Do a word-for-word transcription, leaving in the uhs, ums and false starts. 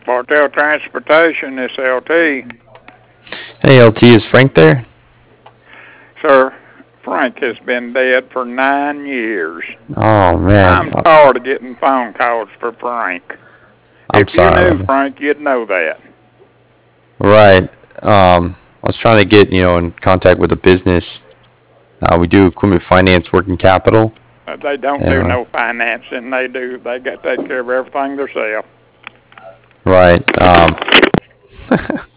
Bartell Transportation, this L T. Hey, L T, is Frank there? Sir, Frank has been dead for nine years. Oh, man. I'm tired of getting phone calls for Frank. I'm if sorry. you knew Frank, you'd know that. Right. Um, I was trying to get, you know, in contact with a business. Uh, we do equipment finance, working capital. Uh, they don't Yeah. do no financing. They do. They got take care of everything themselves. Right. Um,